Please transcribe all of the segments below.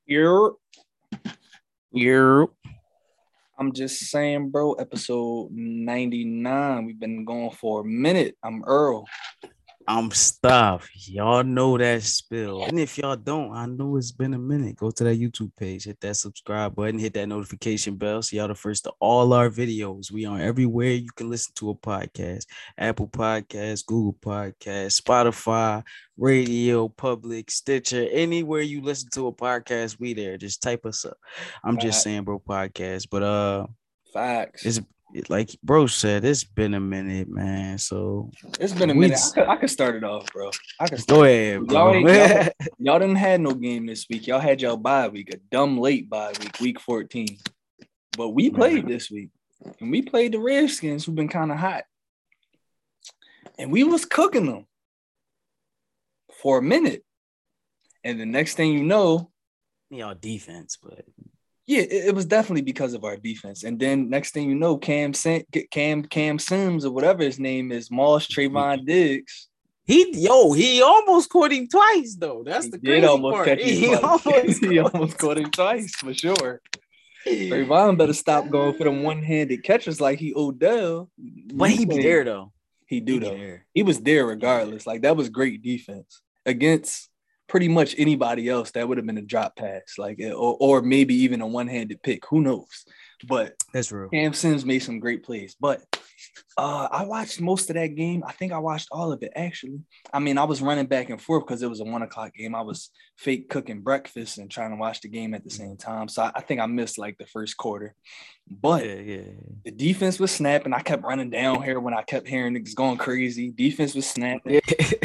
You're, You're I'm just saying, bro, episode 99. We've been going for a minute. I'm Earl. I'm stuffed. Y'all know that spill. And if y'all don't, I know it's been a minute. Go to that YouTube page, hit that subscribe button, hit that notification bell so y'all the first to all our videos. We on everywhere you can listen to a podcast. Apple Podcasts, Google Podcasts, Spotify, Radio, Public, Stitcher, anywhere you listen to a podcast, we there. Just type us up. I'm just Facts. saying, bro, podcast. But Facts. it's like bro said, it's been a minute, man. So It's been a we minute. I could start it off, bro. I could go start. ahead, Y'all bro. ain't y'all didn't had no game this week. Y'all had y'all bye week, a dumb late bye week, week 14. But we played this week, and we played the Redskins, who've been kind of hot, and we was cooking them for a minute. And the next thing you know, Y'all defense, but yeah, it was definitely because of our defense. And then next thing you know, Cam Sims or whatever his name is, Moss Trayvon Diggs. he almost caught him twice though. That's He the did crazy almost part. catch him He twice. almost He almost caught him twice for sure. Trayvon better stop going for them one-handed catches like he Odell. But he be there though. He do He be though. there. He was there regardless. Like that was great defense against pretty much anybody else. That would have been a drop pass, like or maybe even a one-handed pick. Who knows? But That's real. Cam Sims made some great plays. But I watched most of that game. I think I watched all of it actually. I mean, I was running back and forth because it was a 1:00 game. I was fake cooking breakfast and trying to watch the game at the same time. So I think I missed like the first quarter. But the defense was snapping. I kept running down here when I kept hearing niggas going crazy. Defense was snapping.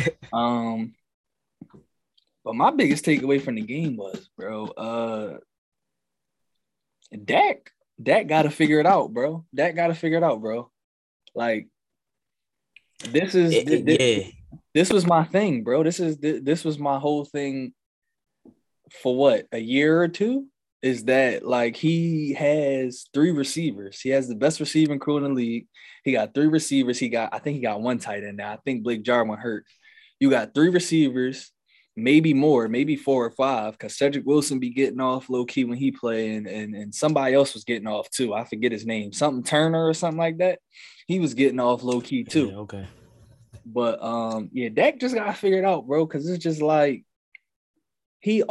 But my biggest takeaway from the game was, bro, Dak got to figure it out, bro. Dak got to figure it out, bro. Like this was my thing, bro. This was my whole thing for what, a year or two, is that like he has 3 receivers. He has the best receiving crew in the league. He got 3 receivers. I think he got 1 tight end now. I think Blake Jarwin hurt. You got 3 receivers, maybe more, maybe 4 or 5, because Cedric Wilson be getting off low key when he play, and somebody else was getting off too. I forget his name, something Turner or something like that. He was getting off low key too. Yeah, okay. But Dak just got figured out, bro, because it's just like he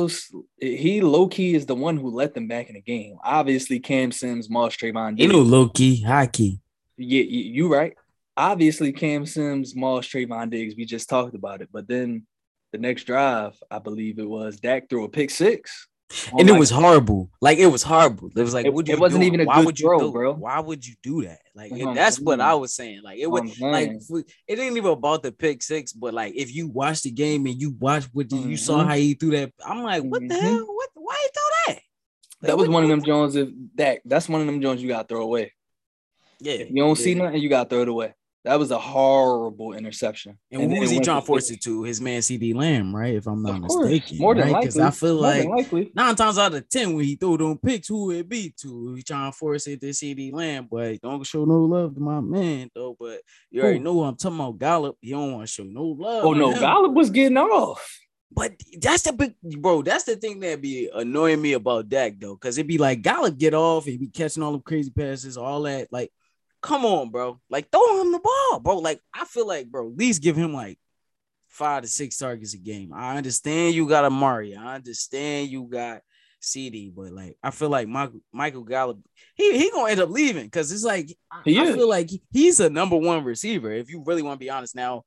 low key is the one who let them back in the game. Obviously, Cam Sims, Moss Trayvon Diggs. You know, low key, high key. Yeah, you right. Obviously, Cam Sims, Moss Trayvon Diggs. We just talked about it, but then the next drive, I believe it was, Dak threw a pick 6. And it was horrible. Like, it was horrible. It was like, it wasn't even a good throw, bro. Why would you do that? Like, that's what I was saying. Like, it was like, it ain't even about the pick 6, but like, if you watch the game and you watch what you saw how he threw that, I'm like, what the hell? Why you throw that? That was one of them Jones. That's one of them Jones you got to throw away. Yeah. If you don't see nothing, you got to throw it away. That was a horrible interception. And who was he trying to force it to? His man CD Lamb, right? If I'm not mistaken. More than likely. Because I feel like 9 times out of 10 when he threw them picks, who would it be to? He trying to force it to CD Lamb, but don't show no love to my man, though. But you already know what I'm talking about. Gallup, he don't want to show no love. Oh, no, Gallup was getting off. But that's the big, bro. That's the thing that be annoying me about Dak, though. Because it'd be like Gallup get off, he be catching all them crazy passes, all that. Like, come on, bro. Like, throw him the ball, bro. Like, I feel like, bro, at least give him like 5 to 6 targets a game. I understand you got Amari. I understand you got CD, but like, I feel like Michael Gallup, he gonna end up leaving because it's like I feel like he's a number 1 receiver. If you really want to be honest, now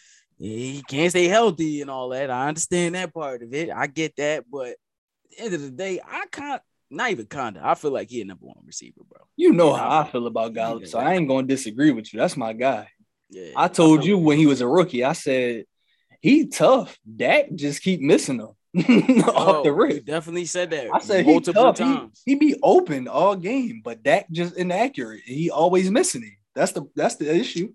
he can't stay healthy and all that. I understand that part of it. I get that, but at the end of the day, not even kinda. I feel like he a number 1 receiver, bro. You know how I feel about Gallup, so I ain't gonna disagree with you. That's my guy. Yeah, I told you when he was a rookie, I said he tough. Dak just keep missing him off the rip. You definitely said that. I said multiple times. He be open all game, but Dak just inaccurate. He always missing him. That's the issue.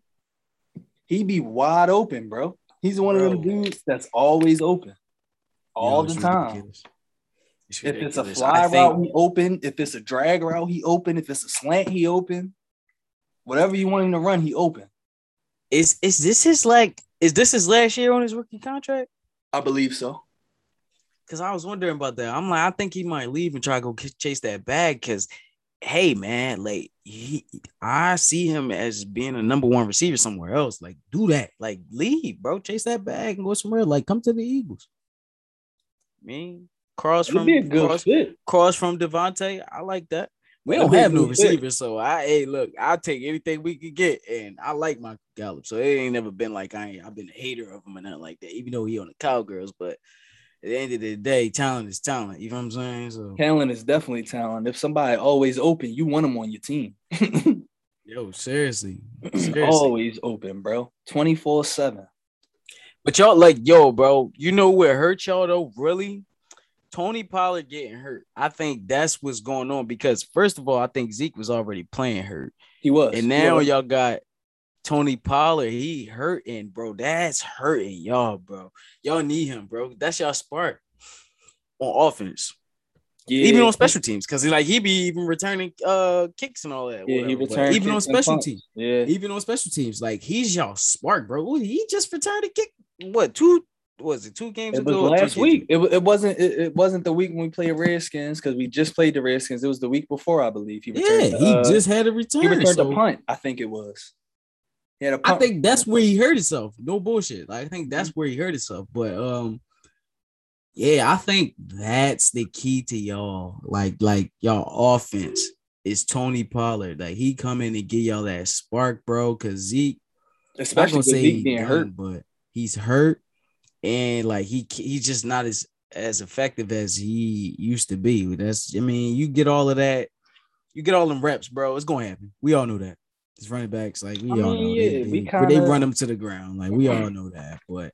He be wide open, bro. He's one of them dudes that's always open all the time. Ridiculous. If it's a fly route, he open. If it's a drag route, he open. If it's a slant, he open. Whatever you want him to run, he open. Is this his last year on his rookie contract? I believe so. Because I was wondering about that. I'm like, I think he might leave and try to go chase that bag. Because, hey, man, like I see him as being a number one receiver somewhere else. Like, do that. Like, leave, bro. Chase that bag and go somewhere. Like, come to the Eagles. Me, cross from Devontae. I like that. We don't have no receivers, so I'll take anything we could get, and I like Michael Gallup. So it ain't never been like I've been a hater of him or nothing like that. Even though he on the Cowgirls, but at the end of the day, talent is talent. You know what I'm saying? So talent is definitely talent. If somebody always open, you want them on your team. Yo, seriously. Always open, bro. 24/7. But y'all like, yo, bro, you know what hurt y'all though? Really? Tony Pollard getting hurt. I think that's what's going on because first of all, I think Zeke was already playing hurt. He was. And now y'all got Tony Pollard. He hurting, bro. That's hurting y'all, bro. Y'all need him, bro. That's y'all spark on offense. Yeah. Even on special teams, because he be even returning kicks and all that. Yeah, he returned even on special teams. Yeah. Even on special teams. Like he's y'all spark, bro. He just returned a kick. What, 2 games ago? It was last week. It wasn't the week when we played Redskins because we just played the Redskins. It was the week before, I believe. He just had a return. He returned a punt, I think it was. He had a punt. I think that's where he hurt himself. No bullshit. Like, I think that's where he hurt himself. But yeah, I think that's the key to y'all. Like y'all offense is Tony Pollard. Like he come in and give y'all that spark, bro. Cause Zeke, especially with Zeke being hurt, but he's hurt. And like he's just not as effective as he used to be. You get all of that, you get all them reps, bro. It's gonna happen. We all know that. It's running backs, like we all know. They run them to the ground, like we all know that. But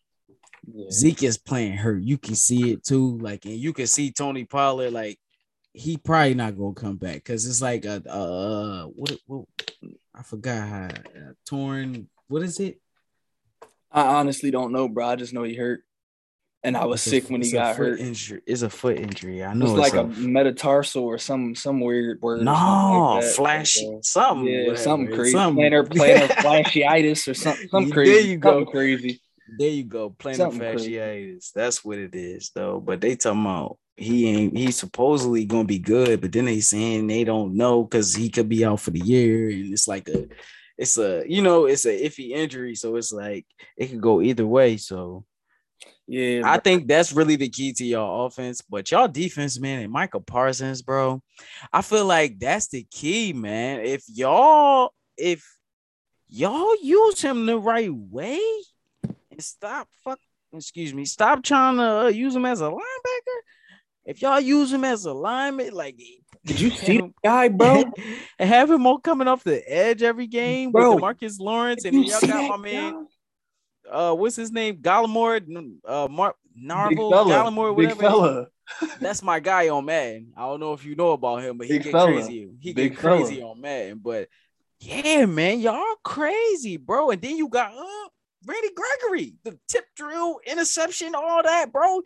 Zeke is playing hurt. You can see it too, like, and you can see Tony Pollard, like he probably not gonna come back because it's like what I forgot how torn. What is it? I honestly don't know, bro. I just know he hurt, and I was sick when he got hurt. It's a foot injury. I know it's like a metatarsal or some weird word. No, like flashy something. Yeah, whatever. Something crazy. Plantar fasciitis or something crazy. There you go. Something crazy. There you go. Plantar fasciitis. That's what it is, though. But they talking about he's supposedly gonna be good, but then they saying they don't know because he could be out for the year, and it's like it's a iffy injury, so it's like it could go either way. So yeah, I think that's really the key to y'all offense, but y'all defense, man, and Michael Parsons, bro, I feel like that's the key, man. If y'all use him the right way and stop trying to use him as a linebacker. If y'all use him as a lineman, like, did you see the guy, bro? And have him all coming off the edge every game, bro, with Demarcus Lawrence, and y'all got my man. What's his name? Gallimore, Gallimore, whatever. Big fella. That's my guy on Madden. I don't know if you know about him, but he get crazy. He get crazy on Madden. But yeah, man, y'all crazy, bro. And then you got Randy Gregory, the tip drill, interception, all that, bro.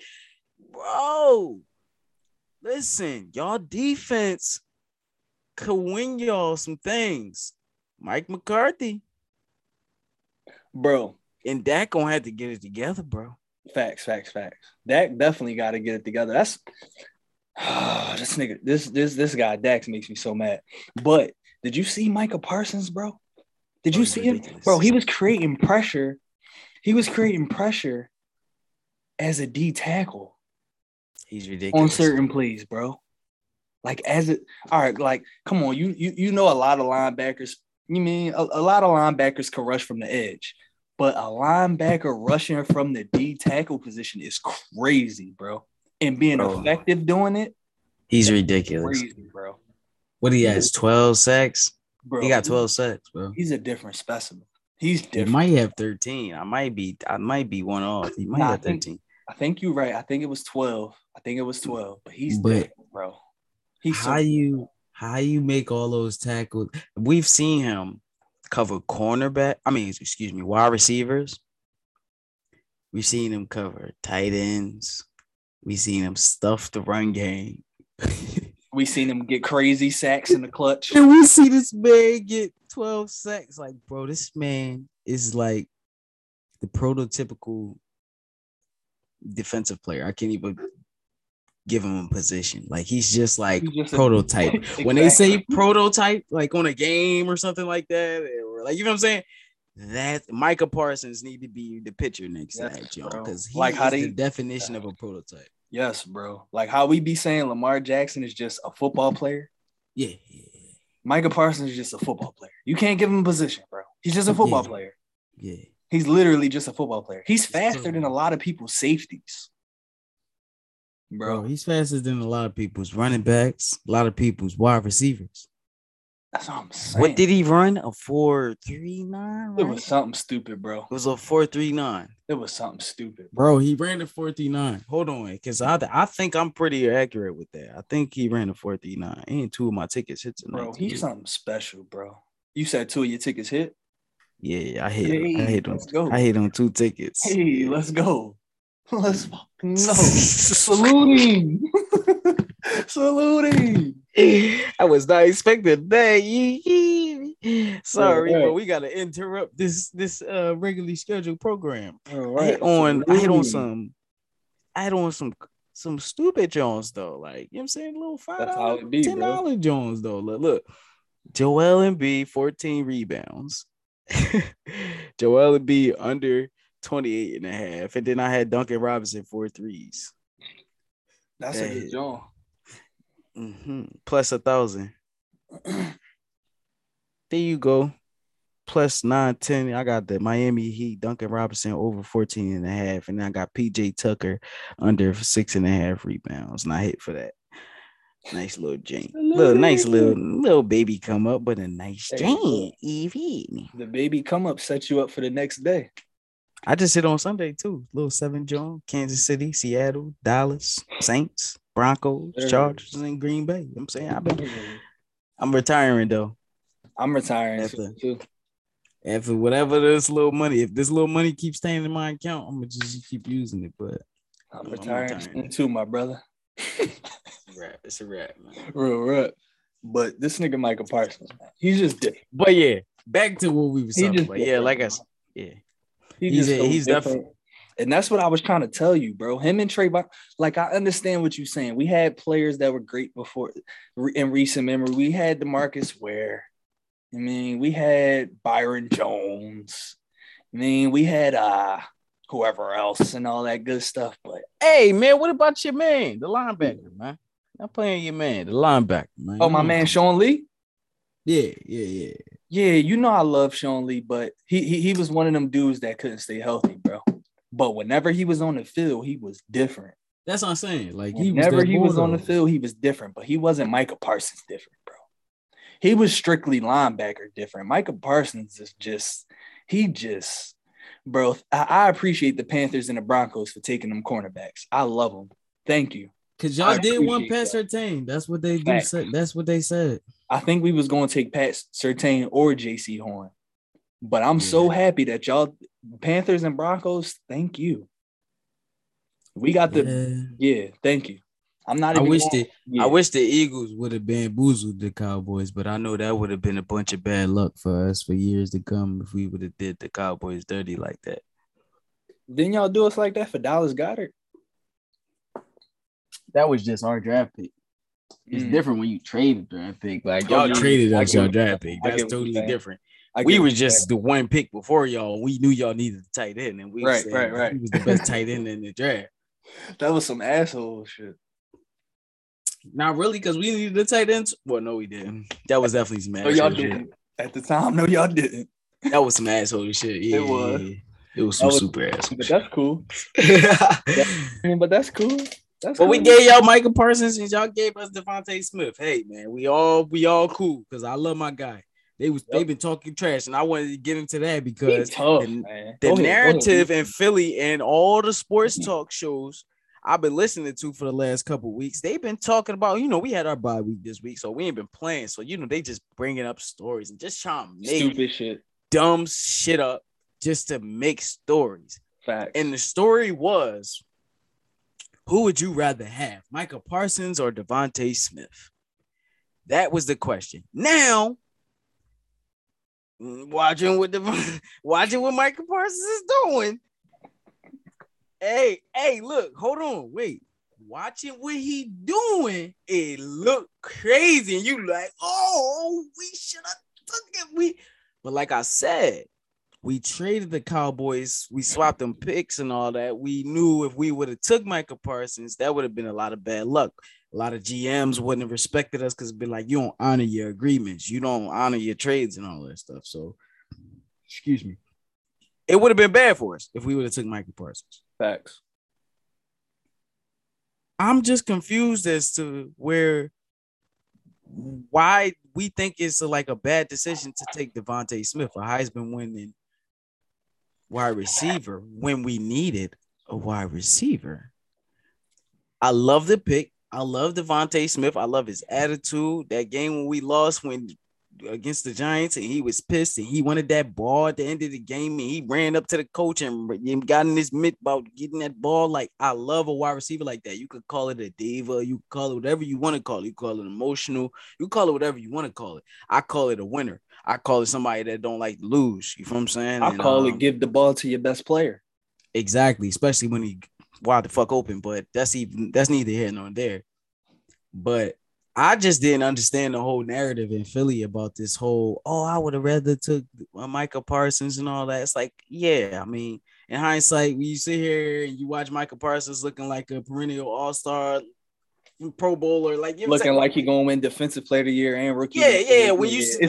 Listen, y'all defense could win y'all some things. Mike McCarthy, bro, and Dak gonna have to get it together, bro. Facts. Dak definitely got to get it together. That's this nigga. This guy Dax makes me so mad. But did you see Micah Parsons, bro? Did you see him, bro? He was creating pressure. As a D tackle. He's ridiculous on certain plays, bro. Like all right, like come on, you know a lot of linebackers. You mean a lot of linebackers can rush from the edge, but a linebacker rushing from the D tackle position is crazy, bro. And being effective doing it, he's ridiculous, crazy, bro. What he has 12 sacks, bro. He got 12 sacks, bro. He's a different specimen. He's different. He might have 13. I might be one off. He might have 13. I think you're right. I think it was 12. But he's different, bro. How you make all those tackles? We've seen him cover wide receivers. We've seen him cover tight ends. We've seen him stuff the run game. We've seen him get crazy sacks in the clutch. And we see this man get 12 sacks. Like, bro, this man is like the prototypical defensive player. I can't even give him a position. Like he's just like prototype. Exactly. When they say prototype, like on a game or something like that, or like you know what I'm saying, that Micah Parsons need to be the pitcher next to that, John, because he like is the definition of a prototype. Yes, bro. Like how we be saying Lamar Jackson is just a football player. Yeah. Micah Parsons is just a football player. You can't give him a position, bro. He's just a football player. Yeah. He's literally just a football player. He's faster than a lot of people's safeties. Bro, he's faster than a lot of people's running backs, a lot of people's wide receivers. That's what I'm saying. What did he run? A 4.39? Right? It was something stupid, bro. It was a 4.39. It was something stupid, bro. He ran a 4.39. Hold on, because I think I'm pretty accurate with that. I think he ran a 4.39. And 2 of my tickets hit tonight. Bro, he's something special, bro. You said 2 of your tickets hit? Yeah, I hit on 2 tickets. Hey, let's go. Let's fucking go. Saluting. Saluting. I was not expecting that. Sorry, but we gotta interrupt this regularly scheduled program. Right. I hit on some stupid Jones though. Like, you know what I'm saying? A little $5, $10 Jones though. Look. Joel Embiid, 14 rebounds. Joel Embiid under 28 and a half. And then I had Duncan Robinson 4 threes. That's a good John. Plus 1,000. There you go. Plus 910. I got the Miami Heat, Duncan Robinson over 14 and a half. And then I got PJ Tucker under 6.5 rebounds. And I hit for that. Nice little Jane. Little baby come up, but a nice Jane. Evie. The baby come up sets you up for the next day. I just hit on Sunday too. Little 7 John, Kansas City, Seattle, Dallas, Saints, Broncos, Chargers, and Green Bay. You know what I'm saying? I'm retiring though. I'm retiring too. After whatever this little money, if this little money keeps staying in my account, I'm gonna just keep using it. But I'm retiring too, my brother. It's a rap, man. Real rap. But this nigga Micah Parsons, man, he's just different. But yeah, back to what we were talking about. Yeah, like I said, yeah. He's definitely, and that's what I was trying to tell you, bro. Him and Trey, like I understand what you're saying. We had players that were great before in recent memory. We had DeMarcus Ware. I mean, we had Byron Jones. I mean, we had whoever else and all that good stuff. But hey, man, what about your man, the linebacker, man? I'm playing your man, the linebacker, man. Oh, my man, Sean Lee. Yeah. Yeah, you know I love Sean Lee, but he was one of them dudes that couldn't stay healthy, bro. But whenever he was on the field, he was different. That's what I'm saying. Like whenever he was on the field, he was different, but he wasn't Micah Parsons different, bro. He was strictly linebacker different. Micah Parsons is bro. I appreciate the Panthers and the Broncos for taking them cornerbacks. I love them. Thank you. Because y'all did one Pat Surtain. That's what they do. That's what they said. I think we was going to take Pat Surtain or J.C. Horn. But I'm so happy that y'all, Panthers and Broncos, thank you. We got thank you. I'm not even I wish the Eagles would have bamboozled the Cowboys, but I know that would have been a bunch of bad luck for us for years to come if we would have did the Cowboys dirty like that. Didn't y'all do us like that for Dallas Goedert? That was just our draft pick. It's different when you trade a draft pick. Like y'all traded us your draft pick. That's totally different. We was just the one pick before y'all. We knew y'all needed a tight end, and we right. He was the best tight end in the draft. That was some asshole shit. Not really, because we needed the tight ends. Well, no, we didn't. That was definitely some asshole y'all didn't. At the time, no, y'all didn't. That was some asshole shit. Yeah, it was. Yeah. It was some super asshole. But that's cool. But that's cool. We gave y'all Micah Parsons and y'all gave us Devontae Smith. Hey man, we all cool because I love my guy. They've been talking trash, and I wanted to get into that because the narrative in Philly and all the sports talk shows I've been listening to for the last couple of weeks, they've been talking about, we had our bye week this week, so we ain't been playing. So, they just bringing up stories and just trying to make stupid shit, dumb shit up just to make stories. Facts. And the story was, who would you rather have, Micah Parsons or Devontae Smith? That was the question. Now, watching what Micah Parsons is doing, Hey, look, hold on, wait. Watching what he doing, it look crazy, and you like, oh, we should have took it. But like I said, we traded the Cowboys, we swapped them picks and all that. We knew if we would have took Micah Parsons, that would have been a lot of bad luck. A lot of GMs wouldn't have respected us because it'd been like, you don't honor your agreements, you don't honor your trades and all that stuff. So, excuse me, it would have been bad for us if we would have took Micah Parsons. Facts. I'm just confused as to why we think it's like a bad decision to take Devontae Smith, a Heisman winning wide receiver, when we needed a wide receiver. I love the pick. I love Devontae Smith. I love his attitude. That game when we lost against the Giants and he was pissed and he wanted that ball at the end of the game and he ran up to the coach and got in his mitt about getting that ball. Like, I love a wide receiver like that. You could call it a diva. You could call it whatever you want to call it. You call it emotional. You call it whatever you want to call it. I call it a winner. I call it somebody that don't like to lose. You feel what I'm saying? I call it give the ball to your best player. Exactly, especially when he wide the fuck open. But that's neither here nor there. But I just didn't understand the whole narrative in Philly about this whole, I would have rather took Micah Parsons and all that. It's like, yeah, I mean, in hindsight, when you sit here and you watch Micah Parsons looking like a perennial all-star, Pro Bowler, like looking like he gonna win Defensive Player of the Year and Rookie. Yeah. When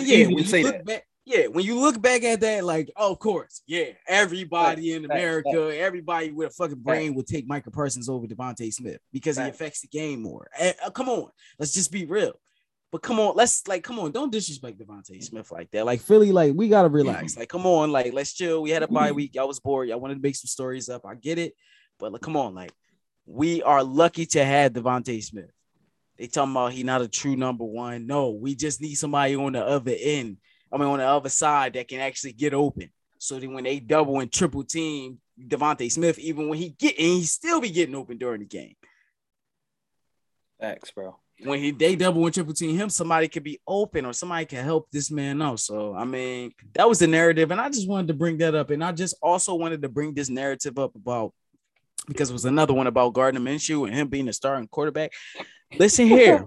you look back at that, like, oh, of course, yeah, everybody in America, everybody with a fucking brain would take Micah Parsons over Devontae Smith because he affects the game more. Come on, let's just be real. But come on, don't disrespect Devontae Smith like that. Like Philly, like we gotta relax. Like, come on, like let's chill. We had a bye week. Y'all was bored. Y'all wanted to make some stories up. I get it, but like, come on, like. We are lucky to have Devontae Smith. They talking about he not a true number one. No, we just need somebody on the other end. I mean, on the other side that can actually get open. So that when they double and triple team Devontae Smith, even when he still be getting open during the game. Facts, bro. When they double and triple team him, somebody could be open or somebody can help this man out. So, I mean, that was the narrative. And I just wanted to bring that up. And I just also wanted to bring this narrative up about, because it was another one about Gardner Minshew and him being a starting quarterback. Listen here.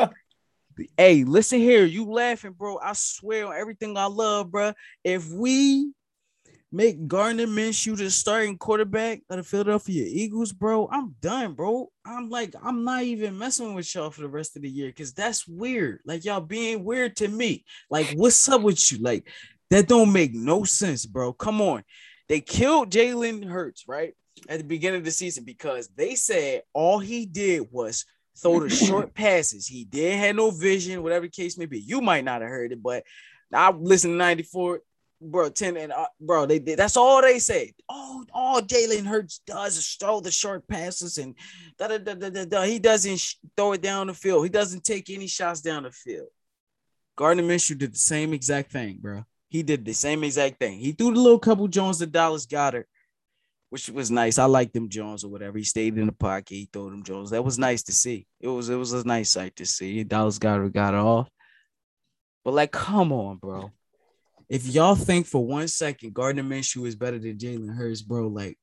Hey, listen here. You laughing, bro. I swear on everything I love, bro. If we make Gardner Minshew the starting quarterback of the Philadelphia Eagles, bro, I'm done, bro. I'm not even messing with y'all for the rest of the year because that's weird. Like, y'all being weird to me. Like, what's up with you? Like, that don't make no sense, bro. Come on. They killed Jalen Hurts, right? At the beginning of the season because they said all he did was throw the short passes. He didn't have no vision, whatever the case may be. You might not have heard it, but I listened to 94, bro, 10, and bro, that's all they say. All Jalen Hurts does is throw the short passes and he doesn't throw it down the field. He doesn't take any shots down the field. Gardner Minshew did the same exact thing, bro. He did the same exact thing. He threw the little couple Jones to Dallas Goedert, which was nice. I liked them Jones or whatever. He stayed in the pocket. He threw them Jones. That was nice to see. It was a nice sight to see. Dallas got off. But, like, come on, bro. If y'all think for 1 second Gardner Minshew is better than Jalen Hurts, bro, like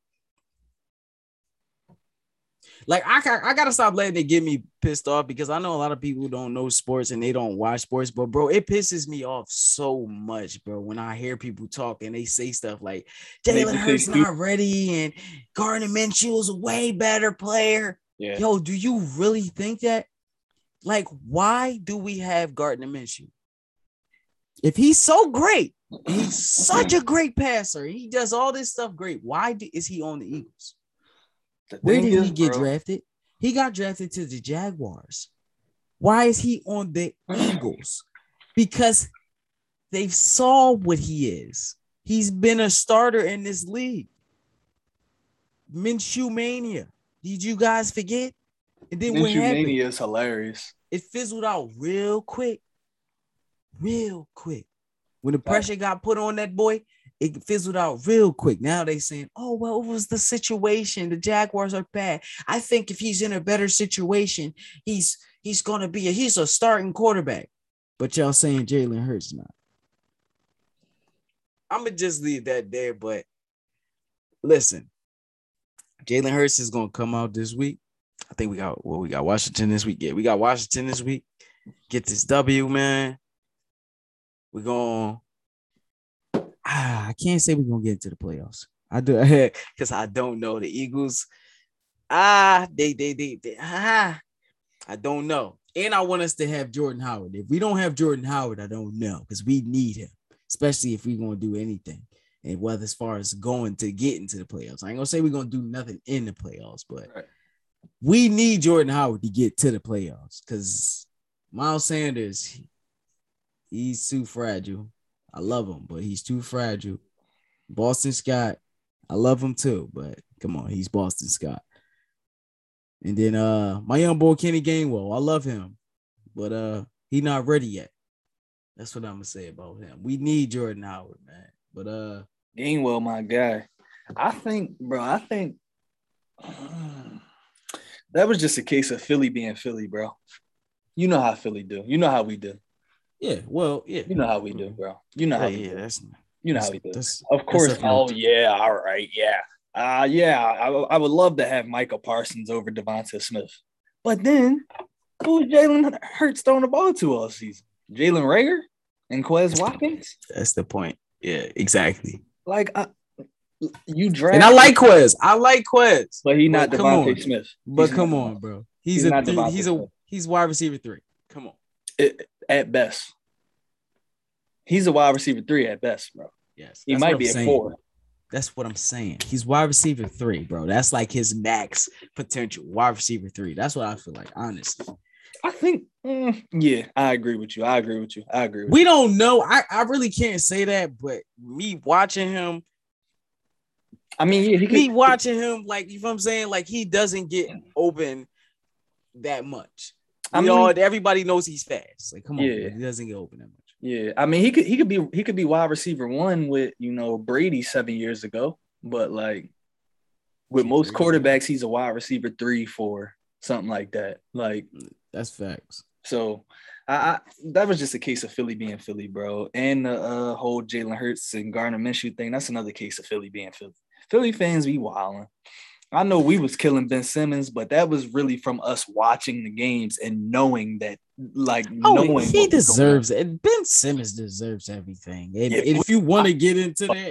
I gotta stop letting it get me pissed off because I know a lot of people don't know sports and they don't watch sports, but bro, it pisses me off so much, bro, when I hear people talk and they say stuff like Jalen Hurts not ready and Gardner Minshew is a way better player. Yeah. Yo, do you really think that? Like, why do we have Gardner Minshew? If he's so great, he's such a great passer, he does all this stuff great, why is he on the Eagles? Where did he get drafted? He got drafted to the Jaguars. Why is he on the Eagles? Because they saw what he is. He's been a starter in this league. Minshew mania. Did you guys forget? And then what happened? Minshew mania is hilarious. It fizzled out real quick. Real quick. When the pressure got put on that boy, it fizzled out real quick. Now they saying, oh, well, it was the situation. The Jaguars are bad. I think if he's in a better situation, he's going to be he's a starting quarterback. But y'all saying Jalen Hurts not. I'm going to just leave that there. But listen, Jalen Hurts is gonna come out this week. I think we got Washington this week. Yeah, we got Washington this week. Get this W, man. We're going. I can't say we're gonna get into the playoffs. I do because I don't know the Eagles. I don't know. And I want us to have Jordan Howard. If we don't have Jordan Howard, I don't know because we need him, especially if we're gonna do anything. And whether as far as going to get into the playoffs, I ain't gonna say we're gonna do nothing in the playoffs, but we need Jordan Howard to get to the playoffs because Miles Sanders, he's too fragile. I love him, but he's too fragile. Boston Scott, I love him too, but come on, he's Boston Scott. And then my young boy Kenny Gainwell, I love him, but he not ready yet. That's what I'm gonna say about him. We need Jordan Howard, man. But Gainwell, my guy. I think that was just a case of Philly being Philly, bro. You know how Philly do. You know how we do. Yeah, well, yeah. You know how we do, bro. You know how we do. You know how we do. Of course. Oh, yeah. All right. Yeah. I would love to have Micah Parsons over Devonta Smith. But then, who is Jalen Hurts throwing the ball to all season? Jalen Reagor and Quez Watkins? That's the point. Yeah, exactly. Like, you draft. And I like Quez. But he's not Devonta Smith. But come on, bro. He's wide receiver 3. Come on. At best. He's a wide receiver 3 at best, bro. Yes. He might be a 4. That's what I'm saying. He's wide receiver 3, bro. That's like his max potential. Wide receiver 3. That's what I feel like, honestly. I think, yeah, I agree with you. We don't know. I really can't say that, but me watching him. I mean, yeah, watching him, like, you know what I'm saying? Like, he doesn't get open that much. Everybody knows he's fast. Like, come on, man. He doesn't get open that much. Yeah, I mean, he could be wide receiver 1 with Brady 7 years ago, but like with most quarterbacks, he's a wide receiver 3, 4, something like that. Like that's facts. So, I that was just a case of Philly being Philly, bro, and the whole Jalen Hurts and Gardner Minshew thing. That's another case of Philly being Philly. Philly fans be wilding. I know we was killing Ben Simmons, but that was really from us watching the games and knowing that, he deserves it. Ben Simmons deserves everything. And if you want to get into that,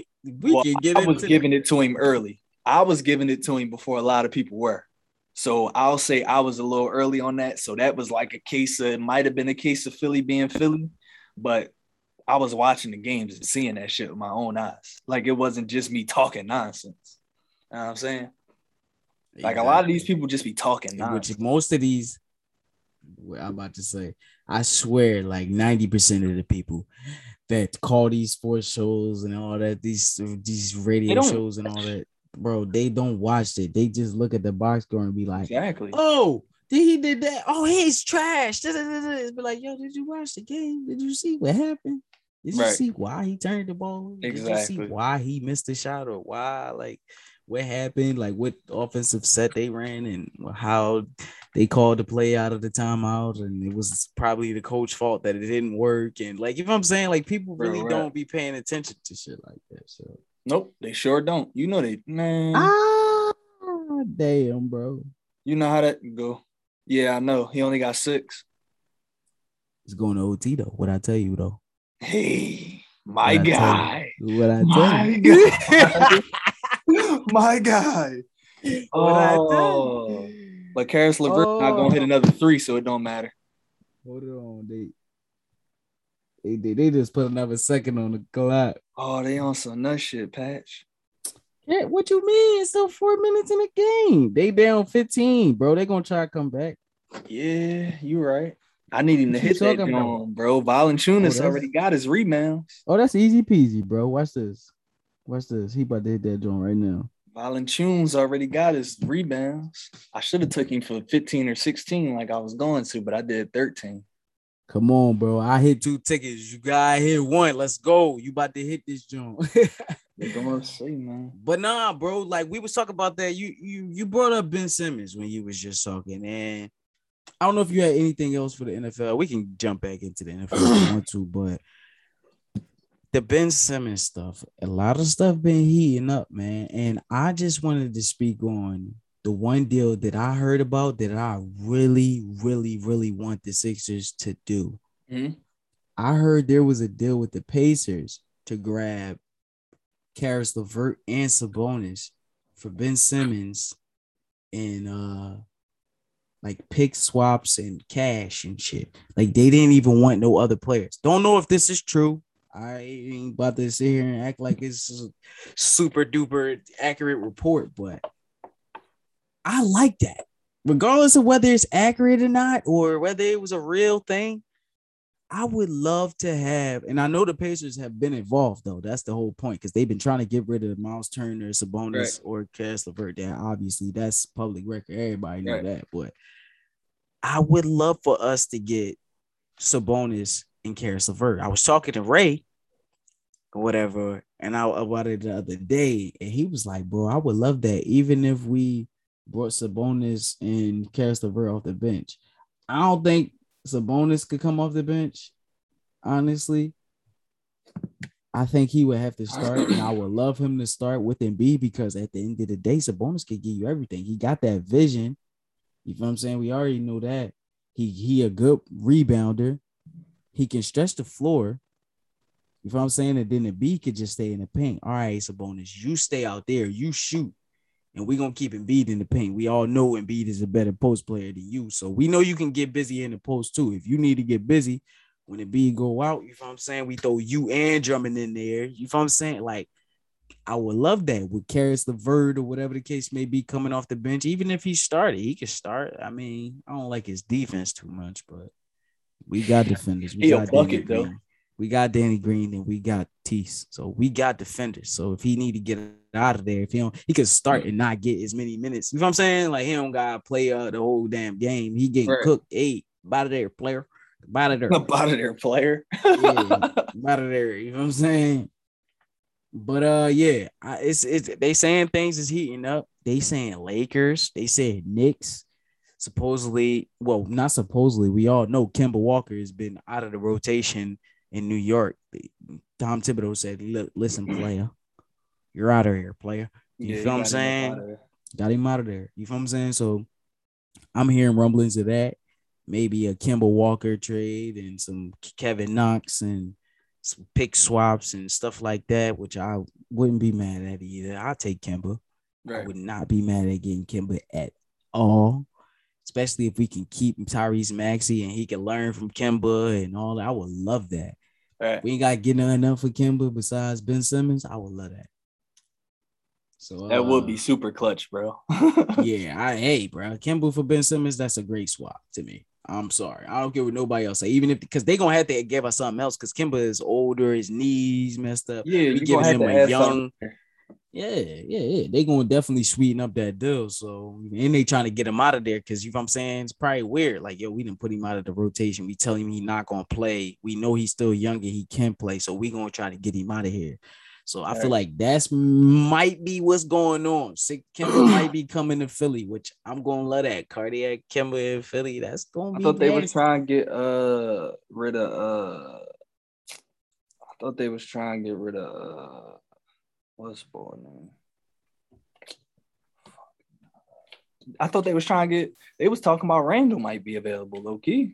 I was giving it to him early. I was giving it to him before a lot of people were. So I'll say I was a little early on that. So that was like it might have been a case of Philly being Philly, but I was watching the games and seeing that shit with my own eyes. Like, it wasn't just me talking nonsense. You know what I'm saying? Like, a lot of these people just be talking nonsense. Which most of these, I'm about to say, I swear, like 90% of the people that call these sports shows and all that, these radio shows and all that, bro, they don't watch it. They just look at the box score and be like, exactly. Oh, he did that. Oh, he's trash. Be like, yo, did you watch the game? Did you see what happened? Did you see why he turned the ball? Exactly. Did you see why he missed the shot or why, like, what happened, like what offensive set they ran and how they called the play out of the timeout, and it was probably the coach's fault that it didn't work. And like, you know what I'm saying? Like, people really don't be paying attention to shit like that. So nope, they sure don't. You know they, man. Damn, bro. You know how that go. Yeah, I know. He only got 6. He's going to OT though. What I tell you though. Hey, my guy. What I tell you. My guy. Oh, but Karis LeVert not gonna hit another 3, so it don't matter. Hold on, they just put another second on the clock. Oh, they on some nut shit, Patch. Yeah, what you mean? It's still 4 minutes in the game. They down 15, bro. They gonna try to come back. Yeah, you right. I need him to hit that joint, bro. Valanciunas already got his rebounds. Oh, that's easy peasy, bro. Watch this. He about to hit that joint right now. Valanciunas already got his rebounds. I should have took him for 15 or 16 like I was going to, but I did 13. Come on, bro. I hit 2 tickets. You gotta hit 1. Let's go. You about to hit this joint. They're gonna see, man. But nah, bro. Like, we was talking about that. You brought up Ben Simmons when you was just talking, and I don't know if you had anything else for the NFL. We can jump back into the NFL if you want to, but the Ben Simmons stuff, a lot of stuff been heating up, man. And I just wanted to speak on the one deal that I heard about that I really, really, really want the Sixers to do. Mm-hmm. I heard there was a deal with the Pacers to grab Caris LeVert and Sabonis for Ben Simmons and like pick swaps and cash and shit. Like they didn't even want no other players. Don't know if this is true. I ain't about to sit here and act like it's a super duper accurate report, but I like that. Regardless of whether it's accurate or not, or whether it was a real thing, I would love to have, and I know the Pacers have been involved though. That's the whole point because they've been trying to get rid of Miles Turner, Sabonis, or Caris LeVert. That obviously that's public record. Everybody know that, but I would love for us to get Sabonis and Caris LeVert. I was talking to Ray or whatever, and about it the other day, and he was like, "Bro, I would love that, even if we brought Sabonis and Caris LeVert off the bench." I don't think Sabonis could come off the bench, honestly. I think he would have to start, and I would love him to start with Embiid because at the end of the day, Sabonis could give you everything. He got that vision. You know what I'm saying? We already know that. He a good rebounder. He can stretch the floor. You know what I'm saying? And then Embiid could just stay in the paint. All right, Sabonis, you stay out there. You shoot. And we're going to keep Embiid in the paint. We all know Embiid is a better post player than you. So we know you can get busy in the post too. If you need to get busy, when Embiid go out, you know what I'm saying? We throw you and Drummond in there. You know what I'm saying? Like, I would love that with Caris LeVert or whatever the case may be coming off the bench. Even if he started, he could start. I mean, I don't like his defense too much, but we got defenders. We got Danny Green. We got Danny Green and we got Tease. So we got defenders. So if he need to get out of there, if he could start and not get as many minutes. You know what I'm saying? Like he don't gotta play the whole damn game. He getting cooked. Hey, out of there, player. Out of there. Out of there, player. Yeah, out of there. You know what I'm saying? But yeah, it's they saying things is heating up. They saying Lakers. They said Knicks. Supposedly, well, not supposedly. We all know Kemba Walker has been out of the rotation in New York. Tom Thibodeau said, "Listen, player, you're out of here, player." You feel what I'm saying? Got him out of there. You feel what I'm saying? So I'm hearing rumblings of that. Maybe a Kemba Walker trade and some Kevin Knox and some pick swaps and stuff like that, which I wouldn't be mad at either. I'll take Kemba. Right. I would not be mad at getting Kemba at all, especially if we can keep Tyrese Maxey and he can learn from Kemba and all that. I would love that. Right. We ain't got to get enough for Kemba besides Ben Simmons. I would love that. So that would be super clutch, bro. Yeah, bro. Kemba for Ben Simmons, that's a great swap to me. I'm sorry. I don't care what nobody else say. Even if because they're gonna have to give us something else because Kemba is older, his knees messed up. Yeah, we giving him a young. Yeah. They're gonna definitely sweeten up that deal. So and they trying to get him out of there because you know what I'm saying it's probably weird. Like, yo, we didn't put him out of the rotation. We tell him he's not gonna play. We know he's still young and he can play. So we gonna try to get him out of here. So I feel like that's might be what's going on. Sick Kemba might be coming to Philly, which I'm gonna let that cardiac Kemba in Philly. That's gonna be. I thought they was trying to get rid of. I thought they was trying to get rid of what's the boy name? I thought they was trying to get. They was talking about Randall might be available, low key.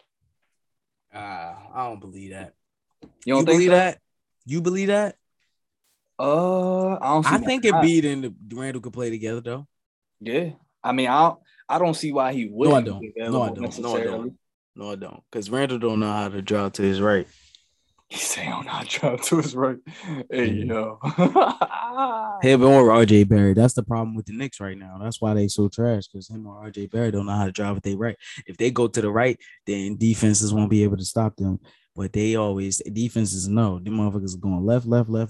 I don't believe that. You don't think that? You believe that? I think Embiid and Randall could play together though. Yeah, I mean, I don't see why he wouldn't. No, I don't. Because Randall don't know how to draw to his right. He say, "Oh, not draw to his right." Hey, yo. Him or RJ Barrett. That's the problem with the Knicks right now. That's why they so trash because him or RJ Barrett don't know how to drive with their right. If they go to the right, then defenses won't be able to stop them. But they always defenses know them motherfuckers are going left.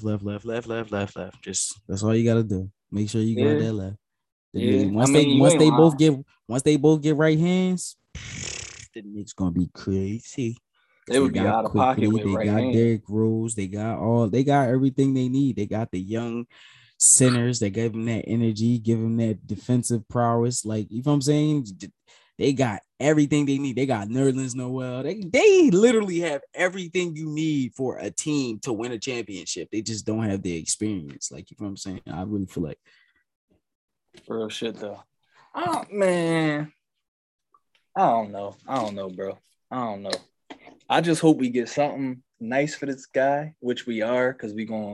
Just that's all you gotta do. Make sure you go that left. Once they both get right hands, the Knicks gonna be crazy. They would be out of pocket with They got Derrick Rose. They got everything they need. They got the young centers that give them that energy, give them that defensive prowess. Like, you know what I'm saying? They got everything they need. They got Nerlens Noel. They literally have everything you need for a team to win a championship. They just don't have the experience. Like, you know what I'm saying? I really feel like real shit though. Oh man, I don't know, bro. I don't know. I just hope we get something nice for this guy, which we are, because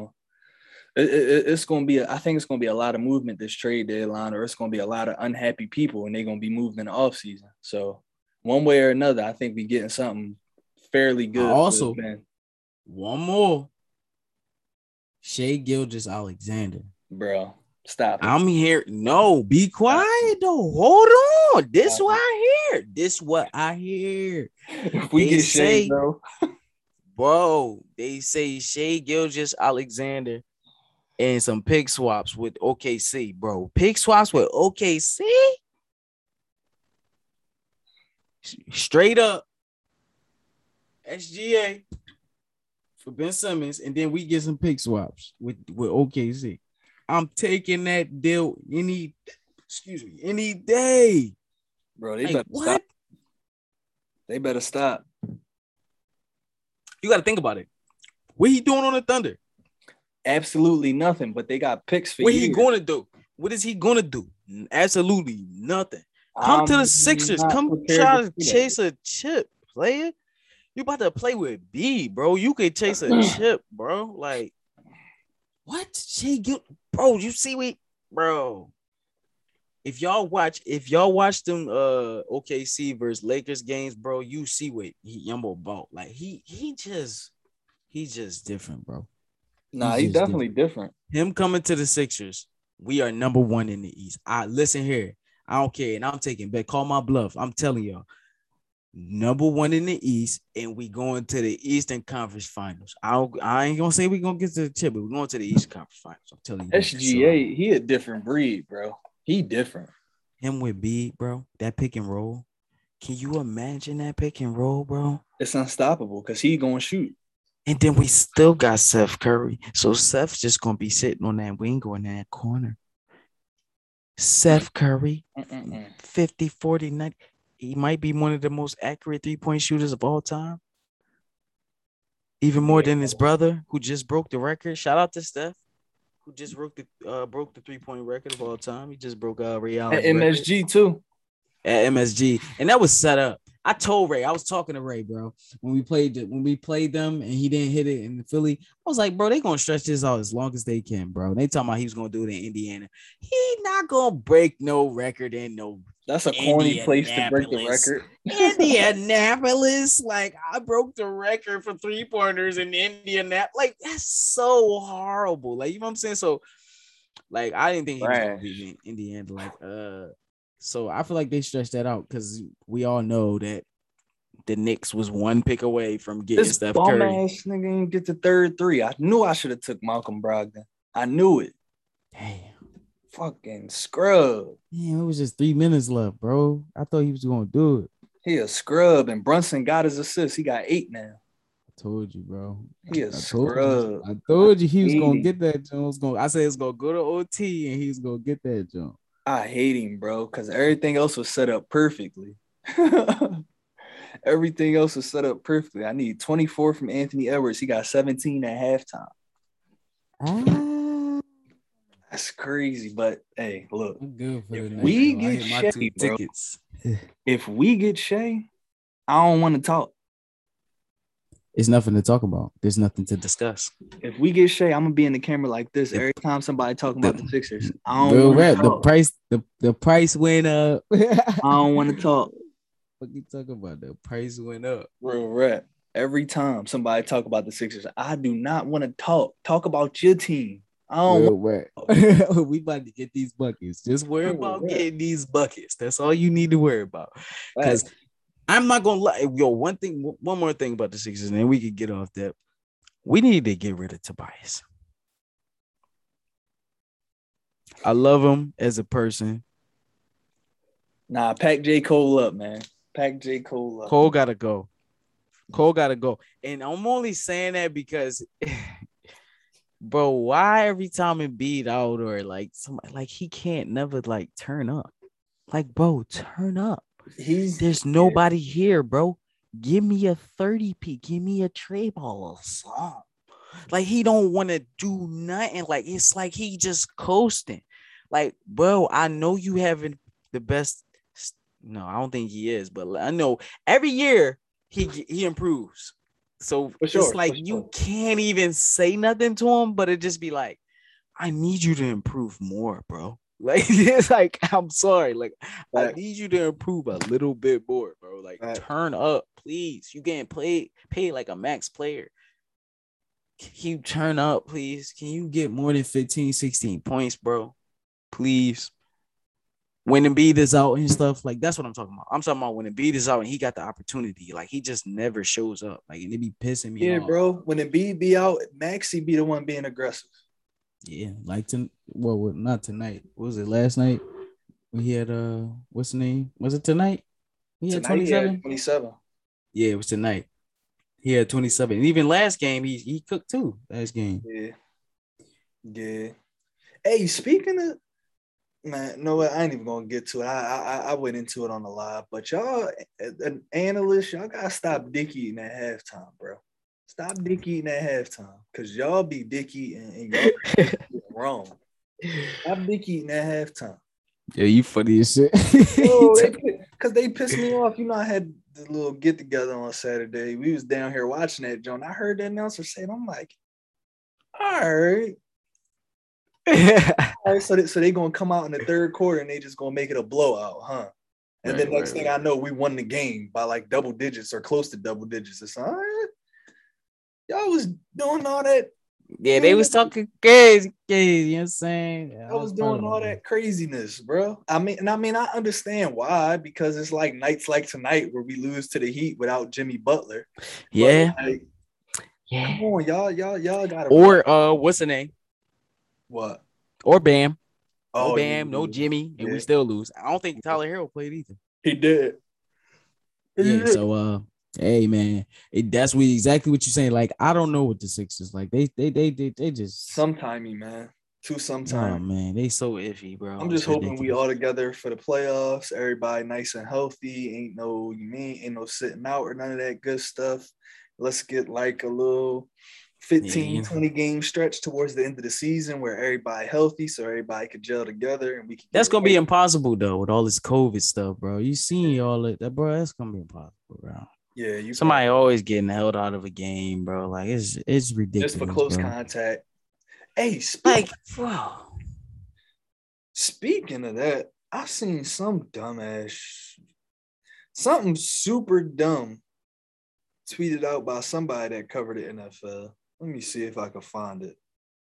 it's gonna be. I think it's gonna be a lot of movement this trade deadline, or it's gonna be a lot of unhappy people, and they're gonna be moved in the offseason. So one way or another, I think we getting something fairly good. Also, one more. Shai Gilgeous-Alexander, bro. Stop it. I'm here. No, be quiet though. Hold on. This what I hear. If we get Shai, bro, they say Shai Gilgeous-Alexander and some pick swaps with OKC, bro. Pick swaps with OKC? Straight up. SGA for Ben Simmons, and then we get some pick swaps with OKC. I'm taking that deal any day. Bro, they better stop. They better stop. You got to think about it. What he doing on the Thunder? Absolutely nothing, but they got picks for What he going to do? What is he going to do? Absolutely nothing. Come to the Sixers. Come try to chase a chip, player. You about to play with B, bro. You could chase a chip, bro. Like, what? Bro, you see bro. If y'all watch them OKC versus Lakers games, bro, you see what Yumbo bought. Like he's just different, bro. Nah, he's definitely different. Him coming to the Sixers, we are number one in the East. Listen here. I don't care, and I'm taking back. Call my bluff. I'm telling y'all. Number one in the East, and we going to the Eastern Conference Finals. I ain't gonna say we gonna get to the chip, but we're going to the Eastern Conference Finals. I'm telling you. SGA, he a different breed, bro. He different. Him with B, bro. That pick and roll. Can you imagine that pick and roll, bro? It's unstoppable because he gonna shoot. And then we still got Seth Curry. So Seth's just gonna be sitting on that wing or in that corner. Seth Curry, 50, 40, 90. He might be one of the most accurate three-point shooters of all time. Even more than his brother, who just broke the record. Shout out to Steph, who just broke the three-point record of all time. He just broke Ray Allen's at MSG record. Too. At MSG. And that was set up. I told Ray, I was talking to Ray, bro, when we played them and he didn't hit it in Philly. I was like, bro, they gonna stretch this out as long as they can, bro. And they talking about he was gonna do it in Indiana. He not gonna break no record in no. That's a corny place to break the record. Indianapolis, like I broke the record for 3-pointers in Indianapolis. Like that's so horrible. Like, you know what I'm saying? So, like, I didn't think he was gonna be in Indiana. Like, so I feel like they stretched that out because we all know that the Knicks was one pick away from getting this Steph Curry. This nigga didn't get the third three. I knew I should have took Malcolm Brogdon. I knew it. Damn. Fucking scrub. Yeah, it was just 3 minutes left, bro. I thought he was gonna do it. He a scrub, and Brunson got his assist. He got 8 now. I told you, bro. He a scrub. I told you he was gonna get that jump. I said it's gonna go to OT, and he's gonna get that jump. I hate him, bro, because everything else was set up perfectly. Everything else was set up perfectly. I need 24 from Anthony Edwards. He got 17 at halftime. That's crazy, but hey, look. I'm good for if we get Shai, bro, if we get Shai, I don't want to talk. It's nothing to talk about. There's nothing to discuss. If we get Shai, I'm gonna be in the camera like this every time somebody talking about the Sixers. I don't want to talk. The price went up. I don't want to talk. What you talking about? The price went up. Real rap. Every time somebody talk about the Sixers, I do not want to talk. Talk about your team. I don't want. We about to get these buckets. Just worry about getting these buckets. That's all you need to worry about. Because I'm not gonna lie. Yo, one more thing about the Sixers, and then we can get off that. We need to get rid of Tobias. I love him as a person. Nah, pack J. Cole up, man. Pack J. Cole up. Cole gotta go. And I'm only saying that because, bro, why every time Embiid out or like somebody like he can't never like turn up? Like, bro, turn up. There's nobody here, bro. Give me a 30p. Give me a tray ball or something. Like, he don't want to do nothing. Like, it's like he just coasting. Like, bro, I know you having the best. No, I don't think he is, but I know every year he improves. So it's like you can't even say nothing to him, but it just be like, I need you to improve more, bro. Like, it's like, I'm sorry. Like, I need you to improve a little bit more, bro. Like, turn up, please. You getting paid like a max player. Can you turn up, please? Can you get more than 15, 16 points, bro? Please. When Embiid is out and stuff, like, that's what I'm talking about. I'm talking about when Embiid is out and he got the opportunity. Like, he just never shows up. Like, and it be pissing me off. Yeah, bro. When Embiid be out, Maxey be the one being aggressive. Yeah, like not tonight. What was it, last night? We had what's the name? Was it tonight? He had 27. 27. Yeah, it was tonight. He had 27. And even last game, he cooked too. Last game. Yeah. Hey, speaking of, man, no, I ain't even gonna get to it. I went into it on the live, but y'all, an analyst, y'all gotta stop dick eating at halftime, bro. Stop dick eating at halftime, cause y'all be dick eating and y'all wrong. Stop dick eating at halftime. Yeah, you funny as shit. Cause they pissed me off. You know, I had the little get together on Saturday. We was down here watching that, John. I heard that announcer say it. I'm like, all right. All right, so they gonna come out in the third quarter and they just gonna make it a blowout, huh? And then next thing I know, we won the game by like double digits or close to double digits. It's all right. Y'all was doing all that. Yeah, they was talking crazy, you know what I'm saying? I was doing all that craziness, bro. I mean, I understand why, because it's like nights like tonight where we lose to the Heat without Jimmy Butler. Yeah. Like, come on, y'all gotta. Or what's the name? What? Or Bam. Oh, no Bam, no Jimmy, and we still lose. I don't think Tyler Herro played either. He did. Yeah, so hey man, that's exactly what you're saying. Like, I don't know what the Sixers like. They just sometimey, man. Sometime. Oh man, they so iffy, bro. I'm just hoping we all together for the playoffs. Everybody nice and healthy. Ain't no sitting out or none of that good stuff. Let's get like a little 20 game stretch towards the end of the season where everybody healthy, so everybody could gel together and we can. That's gonna be impossible though with all this COVID stuff, bro. You seen all that, bro? That's gonna be impossible, bro. Yeah, somebody always getting held out of a game, bro. Like, it's ridiculous. Just for close contact. Hey, speaking of that, I seen some something super dumb tweeted out by somebody that covered the NFL. Let me see if I can find it.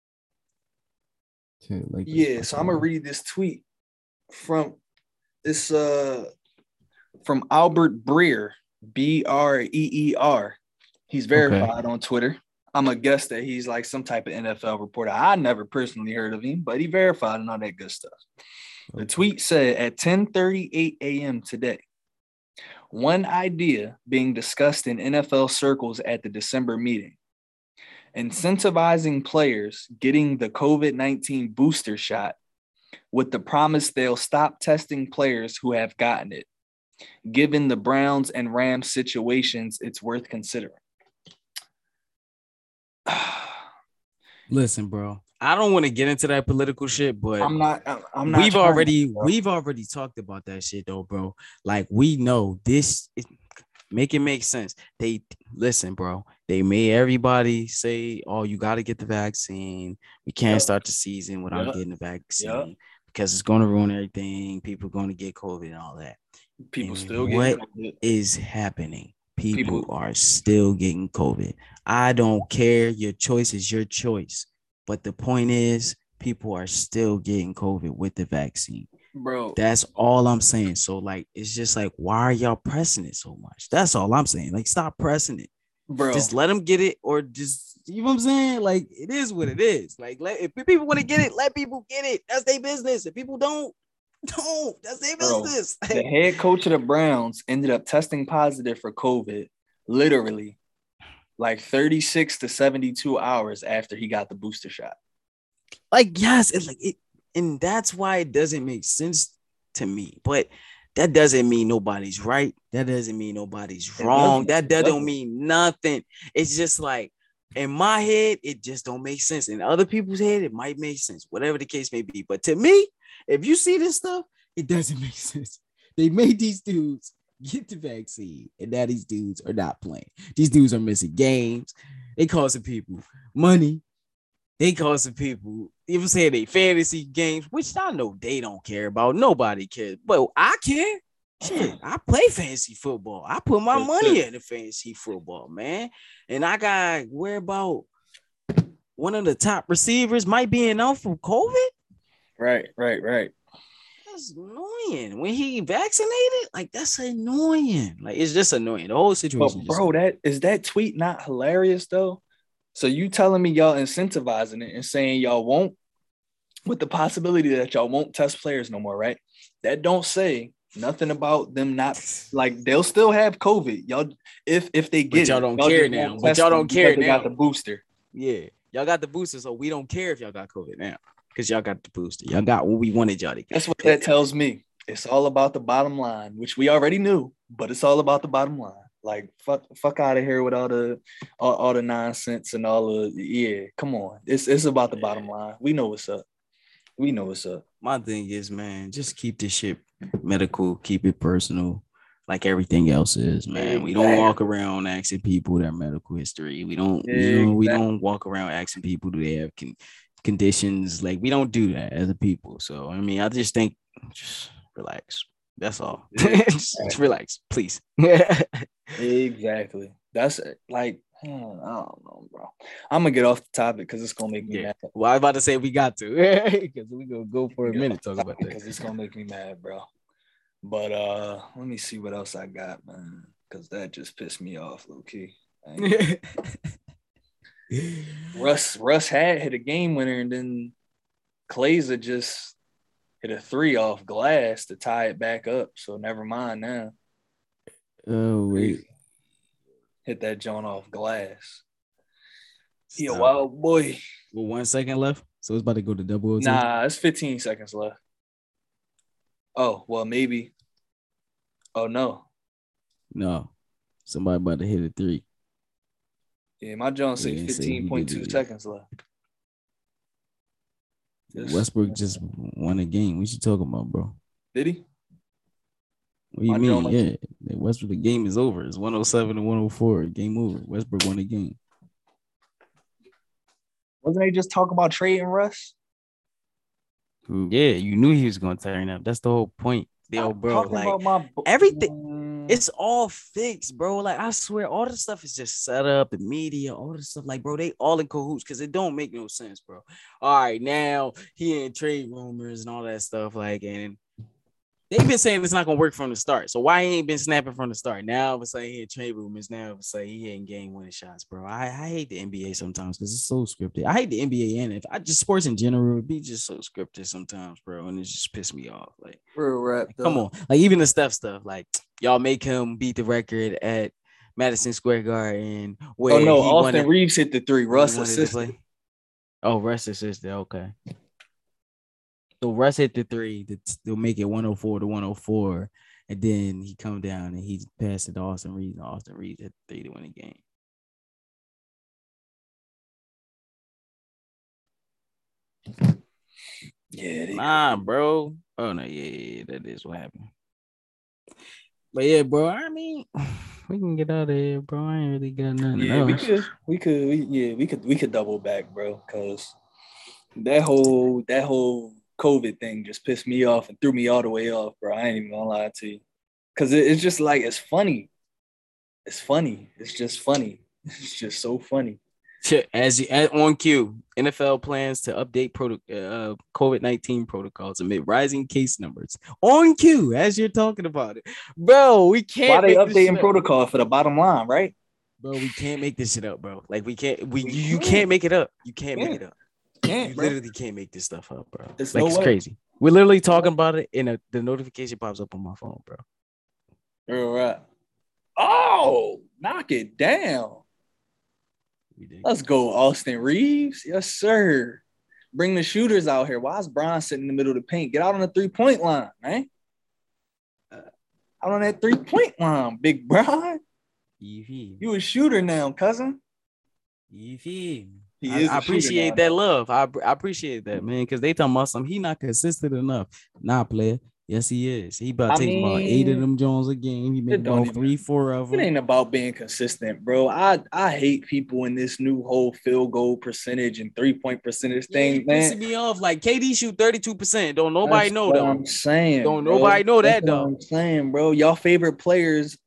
So I'm gonna read this tweet from this from Albert Breer, Breer. He's verified on Twitter. I'm gonna guess that he's like some type of NFL reporter. I never personally heard of him, but he verified and all that good stuff. The tweet said at 10:38 a.m. today, one idea being discussed in NFL circles at the December meeting: incentivizing players getting the COVID-19 booster shot with the promise they'll stop testing players who have gotten it. Given the Browns and Rams situations, it's worth considering. Listen, bro, I don't want to get into that political shit, but I'm not. We've already talked about that shit though, bro. Like, we know this. Make it make sense. They listen, bro. They made everybody say, "Oh, you got to get the vaccine. We can't start the season without getting the vaccine because it's going to ruin everything. People are going to get COVID and all that." People and still get COVID. What is happening? People are still getting COVID. I don't care. Your choice is your choice. But the point is, people are still getting COVID with the vaccine. Bro, that's all I'm saying. So, like, it's just like, why are y'all pressing it so much? That's all I'm saying. Like, stop pressing it. Bro, just let them get it, or just, you know what I'm saying? Like, it is what it is. Like, if people want to get it, let people get it. That's their business. If people don't. That's their business. The head coach of the Browns ended up testing positive for COVID, literally, like 36 to 72 hours after he got the booster shot. Like, yes, it's like it, and that's why it doesn't make sense to me. But that doesn't mean nobody's right. That doesn't mean nobody's wrong. That don't mean nothing. It's just like, in my head, it just don't make sense. In other people's head, it might make sense, whatever the case may be. But to me, if you see this stuff, it doesn't make sense. They made these dudes get the vaccine, and now these dudes are not playing. These dudes are missing games. They costing people money. They costing people, even saying they fantasy games, which I know they don't care about. Nobody cares, but I care. Shit, I play fantasy football. I put my money into fantasy football, man. And I got where about one of the top receivers might be out from COVID. Right. That's annoying. When he vaccinated, like that's annoying. Like it's just annoying. The whole situation. But bro, that tweet not hilarious though? So you telling me y'all incentivizing it and saying y'all won't, with the possibility that y'all won't test players no more, right? That don't say nothing about them not, like, they'll still have COVID. Y'all, if they get but y'all don't care now. But y'all don't care now. They got the booster. Yeah, y'all got the booster, so we don't care if y'all got COVID now because y'all got the booster. Y'all got what we wanted y'all to get. That's what that tells me. It's all about the bottom line, which we already knew, but it's all about the bottom line. Like fuck out of here with all the nonsense and all the come on. It's about the bottom line. We know what's up. My thing is, man, just keep this shit medical, keep it personal, like everything else is, man. Exactly. We don't walk around asking people their medical history. We don't, we don't walk around asking people do they have conditions. Like we don't do that as a people. So I mean, I just think just relax. That's all. Just relax, please. Exactly. That's like, I don't know, bro. I'm gonna get off the topic because it's gonna make me mad. Well, I was about to say we got to because we gonna go for a minute talking about that because it's gonna make me mad, bro. But let me see what else I got, man, because that just pissed me off, low key. Russ had hit a game winner, and then Klayza just hit a 3 off glass to tie it back up. So never mind now. Oh wait. Hit that joint off glass. He a wild boy. Well, 1 second left. So it's about to go to double OT. Nah, it's 15 seconds left. Oh, well, maybe. Oh, no. No. Somebody about to hit a 3. Yeah, my joint says 15.2 seconds left. Westbrook just won a game. What you talking about, bro? Did he? What do you mean? Yeah. Westbrook, the game is over. It's 107 to 104. Game over. Westbrook won the game. Wasn't they just talking about trading Russ? Yeah, you knew he was going to turn up. That's the whole point. Yo, bro, like everything, it's all fixed, bro. Like I swear, all this stuff is just set up. The media, all this stuff, like, bro, they all in cahoots because it don't make no sense, bro. All right, now he in trade rumors and all that stuff, like, and they've been saying it's not gonna work from the start. So why he ain't been snapping from the start? Now it's like he in trade rumors. Now it's like he ain't game winning shots, bro. I hate the NBA sometimes because it's so scripted. I hate the NBA and if I just sports in general, it'd be just so scripted sometimes, bro. And it just piss me off. Like, real rap. Come on, like even the Steph stuff. Like y'all make him beat the record at Madison Square Garden. Where Austin Reeves hit the 3. Russ assisted. Oh, Russ assisted. Okay. So Russ hit the 3 to make it 104 to 104, and then he come down and he passed it to Austin Reeves, and Austin Reeves hit the 3 to win the game. Yeah, bro. Oh no, yeah, that is what happened. But yeah, bro. I mean, we can get out of here, bro. I ain't really got nothing. Yeah, else. we could double back, bro, because that whole COVID thing just pissed me off and threw me all the way off, bro. I ain't even gonna lie to you. Cause it's just like it's funny. It's funny. It's just funny. It's just so funny. As on cue, NFL plans to update COVID-19 protocols amid rising case numbers. On cue, as you're talking about it, bro. We can't. Why they updating protocol for the bottom line, right? Bro, we can't make this shit up, bro. Like we can't. You can't make it up. You can't make it up. You literally can't make this stuff up, bro. It's crazy. We're literally talking about it, and the notification pops up on my phone, bro. All right. Oh, knock it down. Let's go, Austin Reeves. Yes, sir. Bring the shooters out here. Why is Bron sitting in the middle of the paint? Get out on the 3-point line, man. out on that 3-point line, big bro. You a shooter now, cousin. He is. I appreciate that love. I appreciate that, man, because they talking about something. He not consistent enough. Nah, player. Yes, he is. He about taking about 8 of them Jones a game. He make about 3-4 of them. It ain't about being consistent, bro. I hate people in this new whole field goal percentage and 3-point percentage thing, man. Pissing me off. Like KD shoot 32%. Don't nobody know that. I'm saying. Don't nobody know that though. I'm saying, bro. Y'all favorite players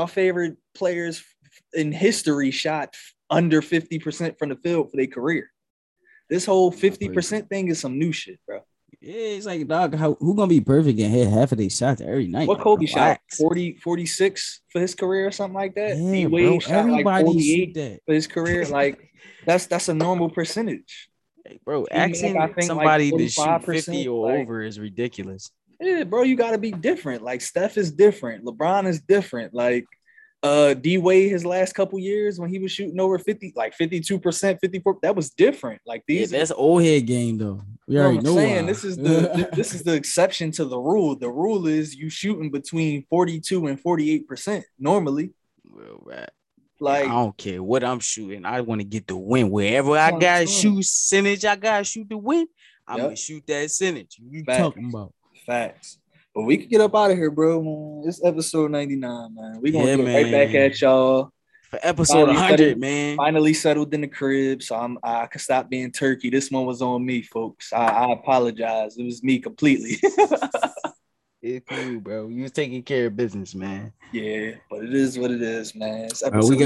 in history shot under 50% from the field for their career. This whole 50% thing is some new shit, bro. Yeah, it's like, dog, who gonna be perfect and hit half of these shots every night? What Kobe shot? 46 for his career or something like that? Yeah, bro, shot like 48 for his career. Like, that's a normal percentage. Hey, bro, asking somebody to shoot 50 or over is ridiculous. Yeah, bro, you got to be different. Like, Steph is different. LeBron is different. Like, D Wade his last couple years when he was shooting over 50, like 52%, 54, that was different. Like that's old head game though. We already know. This is the exception to the rule. The rule is you shooting between 42 and 48% normally. Well, right. Like, I don't care what I'm shooting. I want to get the win. Wherever I gotta shoot percentage, I gotta shoot the win. I'm gonna shoot that percentage. You talking about facts. But we can get up out of here, bro, man. It's episode 99, man. We're going to get right back at y'all. For episode 100, man. Finally settled in the crib, so I can stop being turkey. This one was on me, folks. I apologize. It was me completely. It's cool, bro. You was taking care of business, man. Yeah, but it is what it is, man. We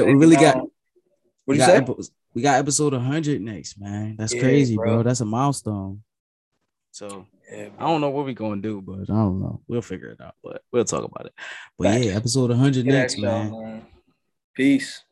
got episode 100 next, man. That's crazy, bro. That's a milestone. So I don't know what we're gonna do, but I don't know. We'll figure it out, but we'll talk about it. But episode 100 next, man. Peace.